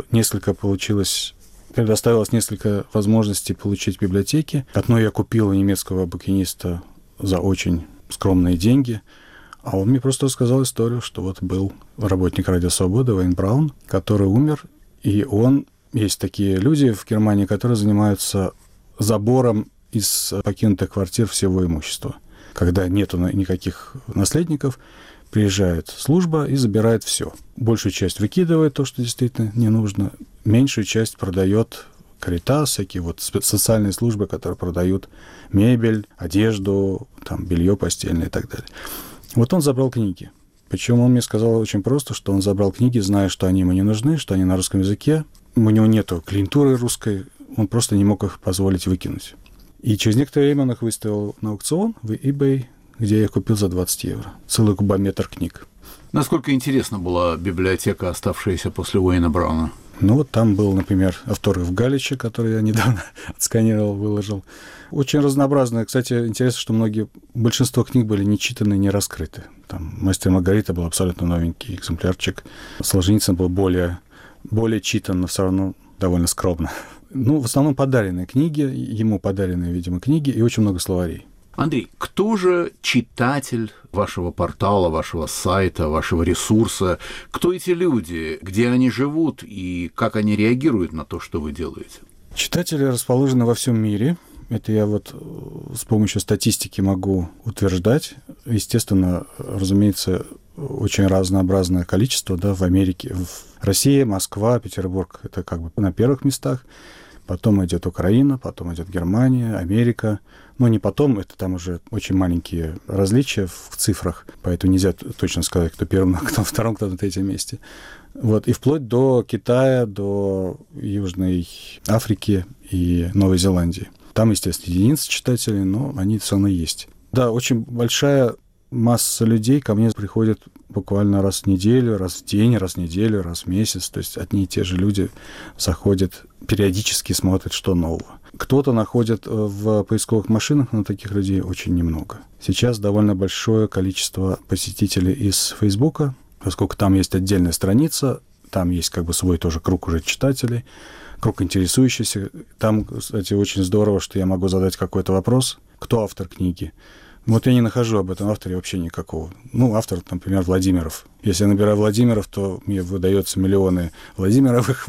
предоставилось несколько возможностей получить библиотеки. Одну я купил у немецкого букиниста за очень скромные деньги, а он мне просто рассказал историю, что вот был работник Радио Свобода Вейн Браун, который умер, и есть такие люди в Германии, которые занимаются забором из покинутых квартир всего имущества. Когда нету никаких наследников, приезжает служба и забирает все. Большую часть выкидывает, то, что действительно не нужно. Меньшую часть продает Каритас, всякие вот социальные службы, которые продают мебель, одежду, там, белье постельное и так далее. Вот он забрал книги. Причем он мне сказал очень просто, что он забрал книги, зная, что они ему не нужны, что они на русском языке. У него нету клиентуры русской, он просто не мог их позволить выкинуть. И через некоторое время он их выставил на аукцион в eBay, где я их купил за 20 евро. Целый кубометр книг. Насколько интересна была библиотека, оставшаяся после Уэйна Брауна? Ну, вот там был, например, автограф Галича, который я недавно отсканировал, выложил. Очень разнообразно. Кстати, интересно, что большинство книг были не читаны, не раскрыты. Там «Мастер и Маргарита» был абсолютно новенький экземплярчик. Солженицын был более читан, но все равно довольно скромно. Ну, в основном подаренные книги, ему подаренные, видимо, книги и очень много словарей. Андрей, кто же читатель вашего портала, вашего сайта, вашего ресурса? Кто эти люди, где они живут и как они реагируют на то, что вы делаете? Читатели расположены во всем мире. Это я вот с помощью статистики могу утверждать. Естественно, разумеется, очень разнообразное количество, да, в Америке, в России, Москва, Петербург — это как бы на первых местах. Потом идет Украина, потом идет Германия, Америка. Но не потом, это там уже очень маленькие различия в цифрах, поэтому нельзя точно сказать, кто первым, кто втором, кто на третьем месте. Вот, и вплоть до Китая, до Южной Африки и Новой Зеландии. Там, естественно, единицы читателей, но они все равно есть. Да, очень большая масса людей ко мне приходят буквально раз в неделю, раз в день, раз в неделю, раз в месяц. То есть одни и те же люди заходят, периодически смотрят, что нового. Кто-то находит в поисковых машинах, но таких людей очень немного. Сейчас довольно большое количество посетителей из Фейсбука, поскольку там есть отдельная страница, там есть как бы свой тоже круг уже читателей, круг интересующихся. Там, кстати, очень здорово, что я могу задать какой-то вопрос, кто автор книги. Вот я не нахожу об этом авторе вообще никакого. Ну, автор, например, Владимиров. Если я набираю Владимиров, то мне выдается миллионы Владимировых.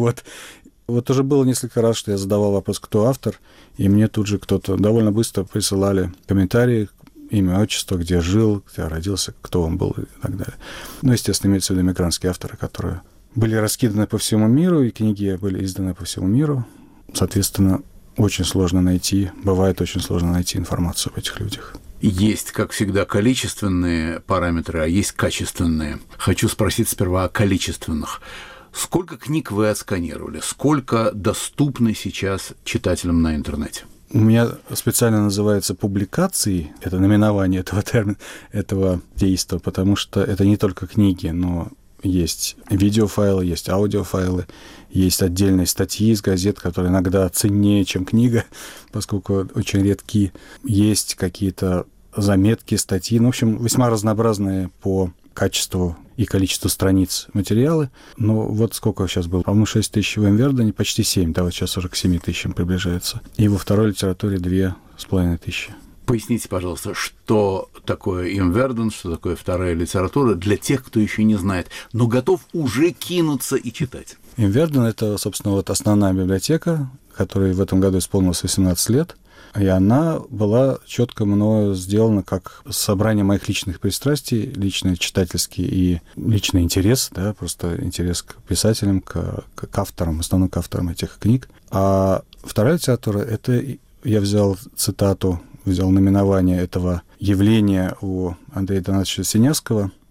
Вот уже было несколько раз, что я задавал вопрос, кто автор, и мне тут же кто-то довольно быстро присылали комментарии, имя, отчество, где жил, где родился, кто он был и так далее. Ну, естественно, имеются в виду эмигрантские авторы, которые были раскиданы по всему миру, и книги были изданы по всему миру. Соответственно, очень сложно найти, бывает очень сложно найти информацию об этих людях. Есть, как всегда, количественные параметры, а есть качественные. Хочу спросить сперва о количественных. Сколько книг вы отсканировали? Сколько доступны сейчас читателям на интернете? У меня специально называется публикации, это наименование этого термина, этого действа, потому что это не только книги, но есть видеофайлы, есть аудиофайлы, есть отдельные статьи из газет, которые иногда ценнее, чем книга, поскольку очень редки. Есть какие-то заметки, статьи, ну, в общем, весьма разнообразные по качеству и количеству страниц материалы. Но вот сколько сейчас было? По-моему, 6 тысяч в Эмвердене, почти 7, да, вот сейчас уже к 7 тысячам приближается. И во второй литературе 2,5 тысячи. Поясните, пожалуйста, что такое Имверден, что такое вторая литература для тех, кто еще не знает, но готов уже кинуться и читать. Имверден — это, собственно, вот основная библиотека, которой в этом году исполнилось 18 лет, и она была четко мною сделана как собрание моих личных пристрастий, личный читательский и личный интерес, да, просто интерес к писателям, к авторам, основным к авторам этих книг. А вторая литература — это я взял цитату, взял наименование этого явления у Андрея Донатовича Синявского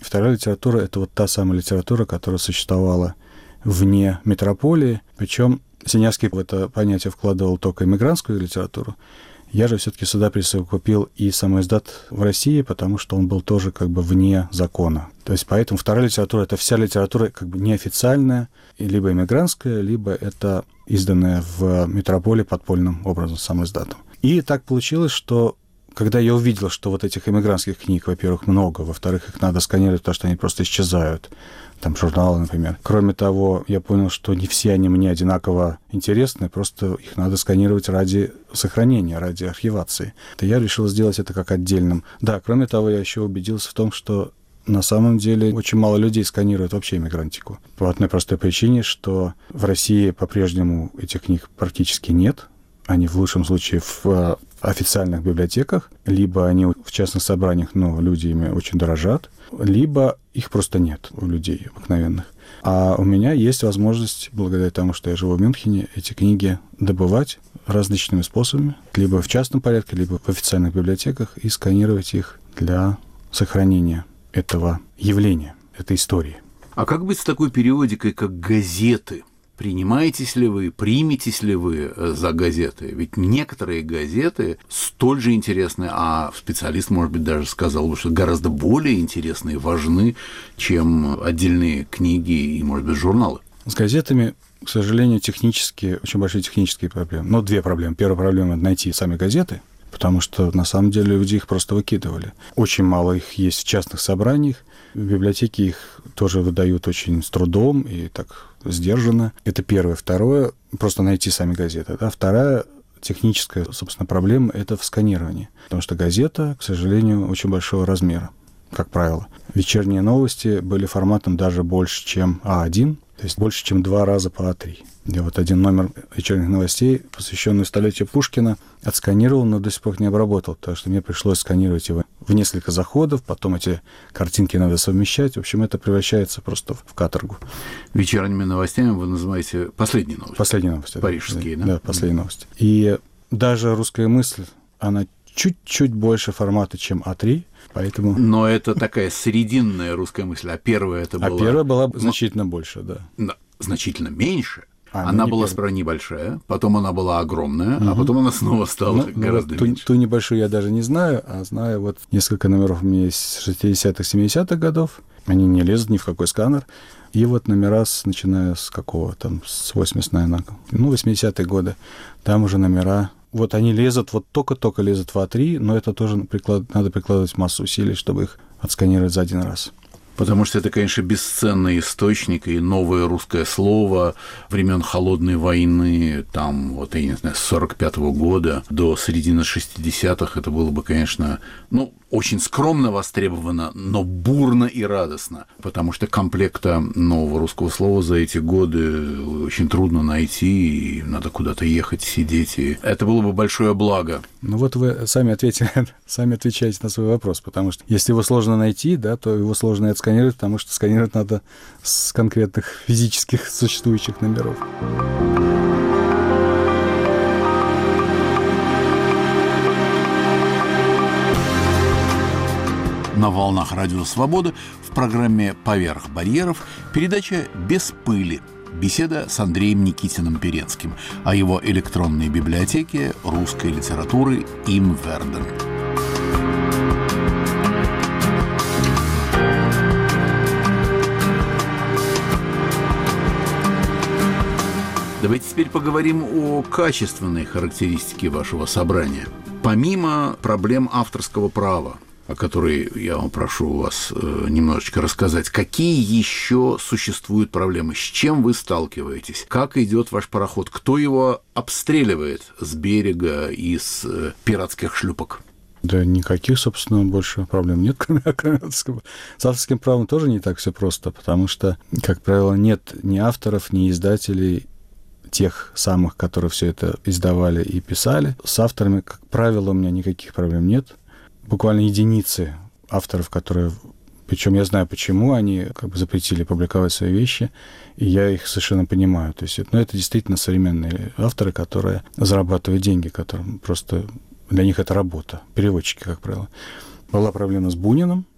Вторая литература — это вот та самая литература, которая существовала вне метрополии. Причем Синявский в это понятие вкладывал только иммигрантскую литературу. Я же все-таки сюда присовокупил и самоиздат в России, потому что он был тоже как бы вне закона. То есть поэтому вторая литература — это вся литература как бы неофициальная, либо иммигрантская, либо это изданная в метрополии подпольным образом самоиздатом. И так получилось, что когда я увидел, что вот этих иммигрантских книг, во-первых, много, во-вторых, их надо сканировать, потому что они просто исчезают, там журналы, например. Кроме того, я понял, что не все они мне одинаково интересны, просто их надо сканировать ради сохранения, ради архивации. То я решил сделать это как отдельным. Да, кроме того, я еще убедился в том, что на самом деле очень мало людей сканируют вообще иммигрантику. По одной простой причине, что в России по-прежнему этих книг практически нет. Они в лучшем случае в официальных библиотеках, либо они в частных собраниях, но люди ими очень дорожат, либо их просто нет у людей обыкновенных. А у меня есть возможность, благодаря тому, что я живу в Мюнхене, эти книги добывать различными способами, либо в частном порядке, либо в официальных библиотеках, и сканировать их для сохранения этого явления, этой истории. А как быть с такой периодикой, как газеты? Принимаетесь ли вы, приметесь ли вы за газеты? Ведь некоторые газеты столь же интересны, а специалист, может быть, даже сказал бы, что гораздо более интересны и важны, чем отдельные книги и, может быть, журналы. С газетами, к сожалению, технические, очень большие технические проблемы. Ну, две проблемы. Первая проблема — найти сами газеты, потому что, на самом деле, люди их просто выкидывали. Очень мало их есть в частных собраниях. В библиотеке их тоже выдают очень с трудом и так сдержанно. Это первое. Второе — просто найти сами газеты. Да? Вторая техническая, собственно, проблема — это в сканировании. Потому что газета, к сожалению, очень большого размера, как правило. Вечерние новости были форматом даже больше, чем А1, то есть больше, чем 2 раза по А3. Я вот один номер вечерних новостей, посвященный столетию Пушкина, отсканировал, но до сих пор не обработал, потому что мне пришлось сканировать его в несколько заходов, потом эти картинки надо совмещать. В общем, это превращается просто в каторгу. Вечерними новостями вы называете последние новости? Последние новости. Парижские, да? Да, последние новости. И даже «Русская мысль», она чуть-чуть больше формата, чем А3, поэтому... Но это такая срединная русская мысль, а первая это была... А первая была значительно больше, да. Да, значительно меньше. Она была сперва небольшая, потом она была огромная, а потом она снова стала гораздо меньше. Ту небольшую я даже не знаю, а знаю вот несколько номеров у меня есть с 60-х, 70-х годов. Они не лезут ни в какой сканер. И вот номера, начиная с какого там, с 80, наверное, 80-е годы, там уже номера... Вот они лезут, вот только-только лезут в А3, но это тоже надо прикладывать массу усилий, чтобы их отсканировать за один раз. Потому что это, конечно, бесценный источник, и новое русское слово времен Холодной войны, там, вот, я не знаю, с 45-го года до середины 60-х, это было бы, конечно, очень скромно востребовано, но бурно и радостно, потому что комплекта нового русского слова за эти годы очень трудно найти, и надо куда-то ехать, сидеть, и это было бы большое благо. Ну вот вы сами отвечаете на свой вопрос, потому что если его сложно найти, да, то его сложно и отсканировать, потому что сканировать надо с конкретных физических существующих номеров. На волнах Радио Свобода в программе «Поверх барьеров» передача «Без пыли». Беседа с Андреем Никитиным-Перенским о его электронной библиотеке русской литературы «Им Верден». Давайте теперь поговорим о качественной характеристике вашего собрания. Помимо проблем авторского права, о которой я вам прошу вас немножечко рассказать, какие еще существуют проблемы, с чем вы сталкиваетесь, как идет ваш пароход, кто его обстреливает с берега из пиратских шлюпок? Да никаких, собственно, больше проблем нет, кроме авторского. С авторским правом тоже не так все просто, потому что, как правило, нет ни авторов, ни издателей, тех самых, которые все это издавали и писали. С авторами, как правило, у меня никаких проблем нет. Буквально единицы авторов, которые... Причем я знаю, почему они запретили публиковать свои вещи, и я их совершенно понимаю. То есть, это действительно современные авторы, которые зарабатывают деньги, которым просто... Для них это работа. Переводчики, как правило. Была проблема с Буниным,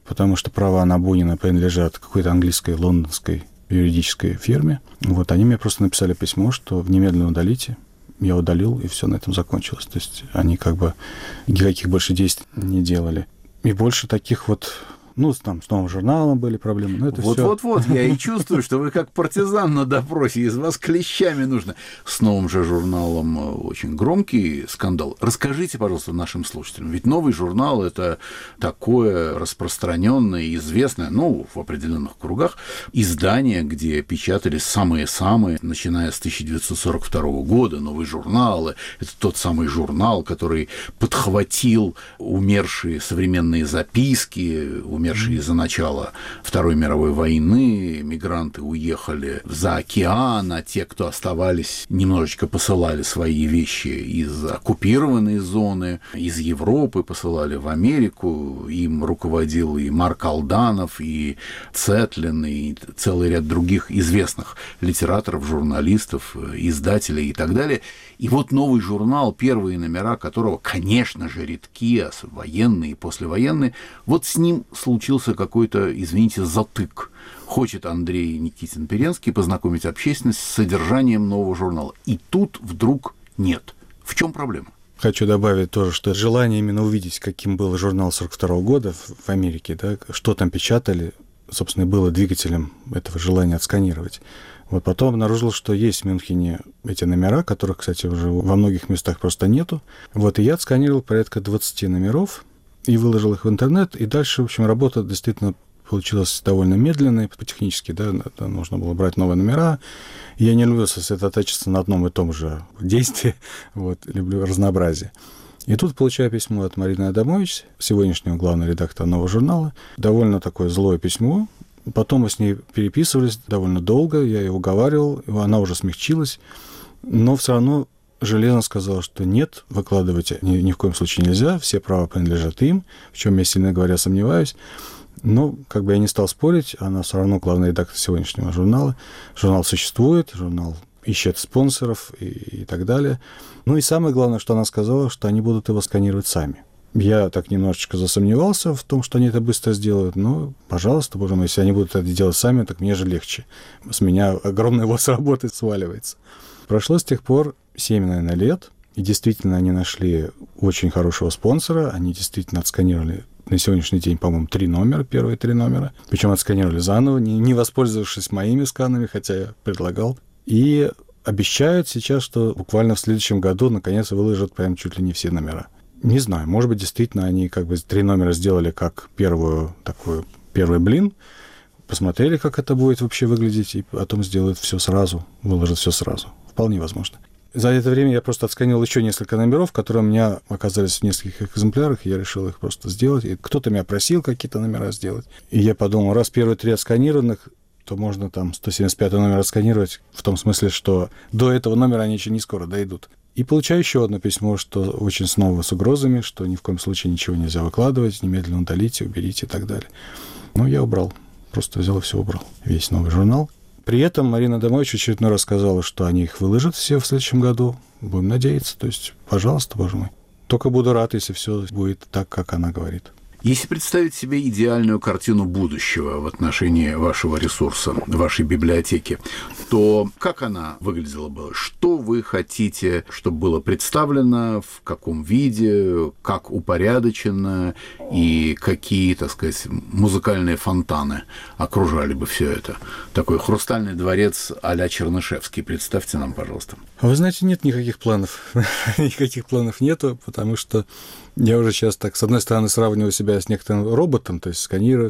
потому что права на Бунина принадлежат какой-то английской, лондонской юридической фирме. Вот, они мне просто написали письмо, что немедленно удалите. Я удалил, и все на этом закончилось. То есть они как бы никаких больше действий не делали. И больше таких вот... Ну, там с новым журналом были проблемы, но это Вот, я и чувствую, что вы как партизан на допросе, из вас клещами нужно. С новым же журналом очень громкий скандал. Расскажите, пожалуйста, нашим слушателям, ведь новый журнал – это такое распространенное, известное, ну, в определенных кругах, издание, где печатались самые-самые, начиная с 1942 года, новые журналы. Это тот самый журнал, который подхватил умершие современные записки, умершие из-за начала Второй мировой войны, мигранты уехали за океан, а те, кто оставались, немножечко посылали свои вещи из оккупированной зоны, из Европы посылали в Америку. Им руководил и Марк Алданов, и Цетлин, и целый ряд других известных литераторов, журналистов, издателей и так далее. И вот новый журнал, первые номера которого, конечно же, редкие, военные и послевоенные, вот с ним случился какой-то, извините, затык. Хочет Андрей Никитин-Перенский познакомить общественность с содержанием нового журнала. И тут вдруг нет. В чем проблема? Хочу добавить тоже, что желание именно увидеть, каким был журнал 1942 года в Америке, да, что там печатали, собственно, и было двигателем этого желания отсканировать. Вот потом обнаружил, что есть в Мюнхене эти номера, которых, кстати, уже во многих местах просто нету. Вот, и я отсканировал порядка 20 номеров и выложил их в интернет. И дальше, в общем, работа действительно получилась довольно медленной по-технически, да, нужно было брать новые номера. Я не люблю сосредотачиваться на одном и том же действии, вот, люблю разнообразие. И тут получаю письмо от Марины Адамович, сегодняшнего главного редактора «Нового журнала». Довольно такое злое письмо. Потом мы с ней переписывались довольно долго, я ее уговаривал, она уже смягчилась, но все равно железно сказала, что нет, выкладывать ни в коем случае нельзя, все права принадлежат им, в чем я, сильно говоря, сомневаюсь. Но как бы я не стал спорить, она все равно главный редактор сегодняшнего журнала. Журнал существует, журнал ищет спонсоров и так далее. Ну и самое главное, что она сказала, что они будут его сканировать сами. Я так немножечко засомневался в том, что они это быстро сделают, но, пожалуйста, боже мой, если они будут это делать сами, так мне же легче. С меня огромный воз работы сваливается. Прошло с тех пор 7, наверное, лет, и действительно они нашли очень хорошего спонсора, они действительно отсканировали на сегодняшний день, по-моему, 3 номера, первые 3 номера, причем отсканировали заново, не воспользовавшись моими сканами, хотя я предлагал, и обещают сейчас, что буквально в следующем году наконец выложат прям чуть ли не все номера. Не знаю, может быть, действительно они как бы 3 номера сделали как первый блин, посмотрели, как это будет вообще выглядеть, и потом сделают все сразу, выложат все сразу. Вполне возможно. За это время я просто отсканировал еще несколько номеров, которые у меня оказались в нескольких экземплярах, и я решил их просто сделать. И кто-то меня просил какие-то номера сделать. И я подумал, раз первые 3 отсканированных, то можно там 175 номер отсканировать, в том смысле, что до этого номера они еще не скоро дойдут. И получаю еще одно письмо, что очень снова с угрозами, что ни в коем случае ничего нельзя выкладывать, немедленно удалите, уберите и так далее. Но я убрал, просто взял и все убрал, весь новый журнал. При этом Марина Адамович очередной раз сказала, что они их выложат все в следующем году. Будем надеяться, то есть, пожалуйста, боже мой. Только буду рад, если все будет так, как она говорит. Если представить себе идеальную картину будущего в отношении вашего ресурса, вашей библиотеки, то как она выглядела бы? Что вы хотите, чтобы было представлено, в каком виде, как упорядочено и какие, так сказать, музыкальные фонтаны окружали бы все это? Такой хрустальный дворец а-ля Чернышевский. Представьте нам, пожалуйста. Вы знаете, нет никаких планов. Никаких планов нету, потому что я уже сейчас так, с одной стороны, сравниваю себя с некоторым роботом, то есть сканирую,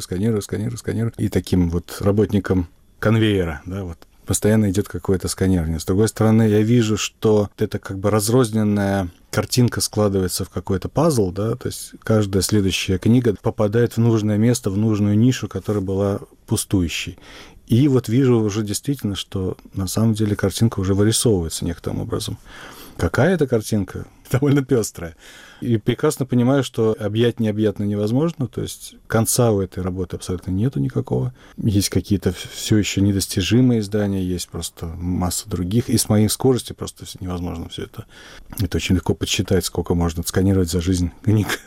и таким вот работником конвейера, да, вот постоянно идет какое-то сканирование. С другой стороны, я вижу, что это как бы разрозненная картинка складывается в какой-то пазл, да, то есть каждая следующая книга попадает в нужное место, в нужную нишу, которая была пустующей. И вот вижу уже действительно, что на самом деле картинка уже вырисовывается некоторым образом. Какая это картинка? Довольно пестрая. И прекрасно понимаю, что объять необъятно невозможно, то есть конца у этой работы абсолютно нету никакого. Есть какие-то все еще недостижимые издания, есть просто масса других, и с моей скоростью просто невозможно все это. Это очень легко подсчитать, сколько можно отсканировать за жизнь книг.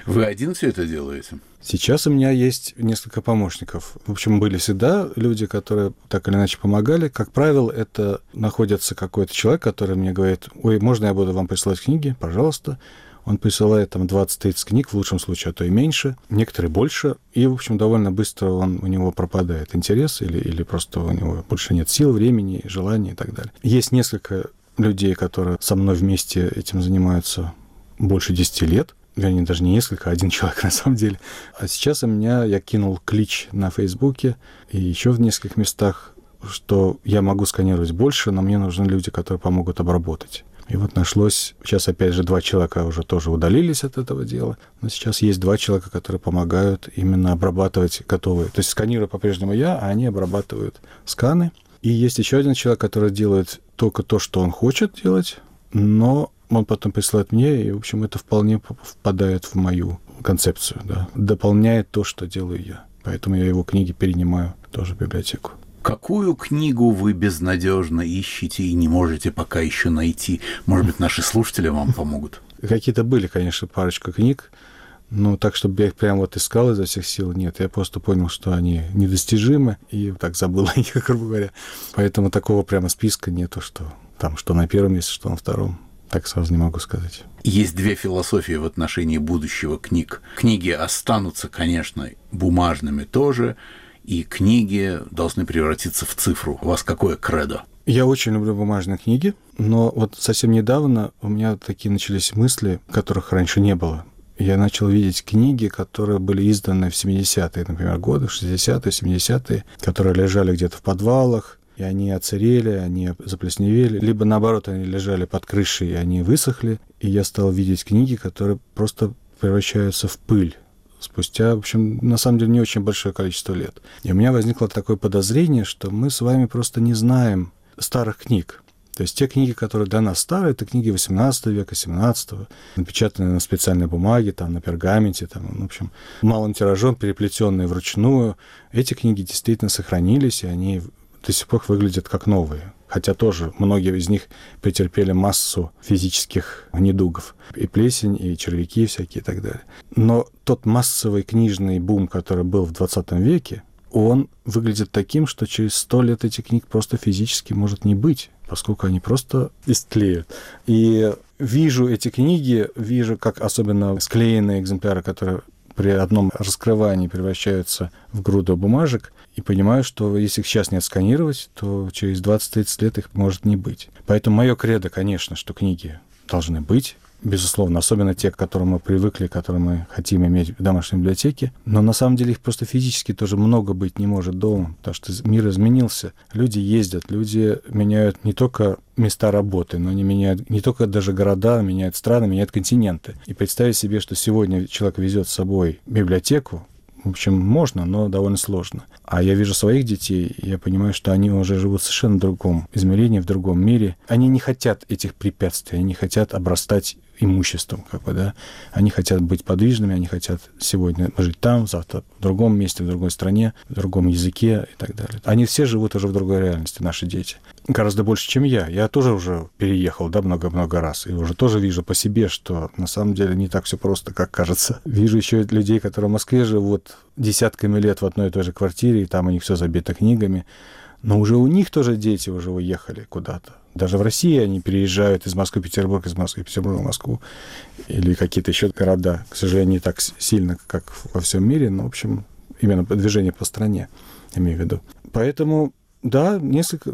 Вы один все это делаете? Сейчас у меня есть несколько помощников. В общем, были всегда люди, которые так или иначе помогали. Как правило, это находится какой-то человек, который мне говорит: ой, можно я буду вам присылать книги? Пожалуйста. Он присылает там 20-30 книг, в лучшем случае, а то и меньше, некоторые больше. И, в общем, довольно быстро у него пропадает интерес или просто у него больше нет сил, времени, желания и так далее. Есть несколько людей, которые со мной вместе этим занимаются больше 10 лет. Вернее, даже не несколько, а один человек на самом деле. А сейчас я кинул клич на Фейсбуке и еще в нескольких местах, что я могу сканировать больше, но мне нужны люди, которые помогут обработать. И вот нашлось, сейчас опять же 2 человека уже тоже удалились от этого дела, но сейчас есть 2 человека, которые помогают именно обрабатывать готовые. То есть сканирую по-прежнему я, а они обрабатывают сканы. И есть еще один человек, который делает только то, что он хочет делать, но он потом присылает мне, и, в общем, это вполне впадает в мою концепцию, да, дополняет то, что делаю я. Поэтому я его книги перенимаю тоже в библиотеку. Какую книгу вы безнадежно ищете и не можете пока еще найти? Может быть, наши слушатели вам помогут? Какие-то были, конечно, парочка книг, но так, чтобы я их прям вот искал изо всех сил, нет. Я просто понял, что они недостижимы, и так забыл о них, грубо говоря. Поэтому такого прямо списка нету, что там что на первом месте, что на втором. Так сразу не могу сказать. Есть 2 философии в отношении будущего книг. Книги останутся, конечно, бумажными тоже, и книги должны превратиться в цифру. У вас какое кредо? Я очень люблю бумажные книги, но вот совсем недавно у меня такие начались мысли, которых раньше не было. Я начал видеть книги, которые были изданы в 70-е, например, годы, 60-е, 70-е, которые лежали где-то в подвалах, и они оцерели, они заплесневели, либо, наоборот, они лежали под крышей, и они высохли, и я стал видеть книги, которые просто превращаются в пыль спустя, в общем, на самом деле, не очень большое количество лет. И у меня возникло такое подозрение, что мы с вами просто не знаем старых книг. То есть те книги, которые для нас старые, это книги 18 века, 17-го, напечатанные на специальной бумаге, там, на пергаменте, там, в общем, малым тиражом, переплетенные вручную. Эти книги действительно сохранились, и они до сих пор выглядят как новые. Хотя тоже многие из них претерпели массу физических недугов. И плесень, и червяки всякие и так далее. Но тот массовый книжный бум, который был в 20 веке, он выглядит таким, что через 100 лет этих книг просто физически может не быть, поскольку они просто истлеют. И вижу эти книги, вижу, как особенно склеенные экземпляры, которые при одном раскрывании превращаются в груду бумажек, и понимаю, что если их сейчас не отсканировать, то через 20-30 лет их может не быть. Поэтому мое кредо, конечно, что книги должны быть, безусловно, особенно те, к которым мы привыкли, которые мы хотим иметь в домашней библиотеке. Но на самом деле их просто физически тоже много быть не может дома, потому что мир изменился. Люди ездят, люди меняют не только места работы, но они меняют не только даже города, меняют страны, меняют континенты. И представить себе, что сегодня человек везет с собой библиотеку, в общем, можно, но довольно сложно. А я вижу своих детей, и я понимаю, что они уже живут в совершенно другом измерении, в другом мире. Они не хотят этих препятствий, они хотят обрастать имуществом, да. Они хотят быть подвижными, они хотят сегодня жить там, завтра в другом месте, в другой стране, в другом языке и так далее. Они все живут уже в другой реальности, наши дети. Гораздо больше, чем я. Я тоже уже переехал, много-много раз, и уже тоже вижу по себе, что на самом деле не так все просто, как кажется. Вижу еще людей, которые в Москве живут десятками лет в одной и той же квартире, и там у них все забито книгами. Но уже у них тоже дети уже уехали куда-то. Даже в России они переезжают из Москвы в Петербург, из Москвы в Петербург в Москву, или какие-то еще города. К сожалению, не так сильно, как во всем мире, но, в общем, именно движение по стране, имею в виду. Поэтому, да, несколько,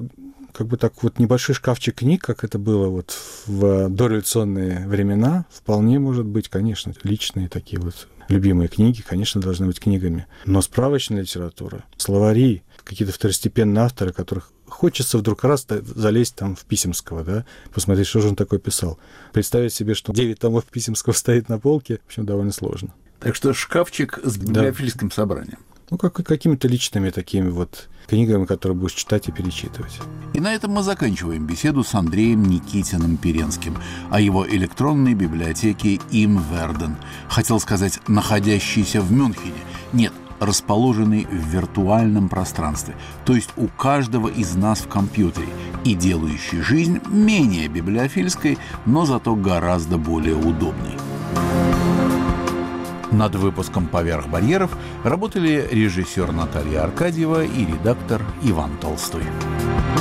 небольшой шкафчик книг, как это было вот в дореволюционные времена, вполне может быть, конечно, личные такие вот любимые книги, конечно, должны быть книгами. Но справочная литература, словари, какие-то второстепенные авторы, которых хочется вдруг раз залезть там в Писемского, да, посмотреть, что же он такое писал. Представить себе, что 9 томов Писемского стоит на полке, в общем, довольно сложно. Так что шкафчик с библиофильским собранием. Какими-то личными такими вот книгами, которые будешь читать и перечитывать. И на этом мы заканчиваем беседу с Андреем Никитиным Перенским о его электронной библиотеке Им Верден. Хотел сказать, находящейся в Мюнхене. Нет, расположенный в виртуальном пространстве, то есть у каждого из нас в компьютере, и делающий жизнь менее библиофильской, но зато гораздо более удобной. Над выпуском «Поверх барьеров» работали режиссер Наталья Аркадьева и редактор Иван Толстой.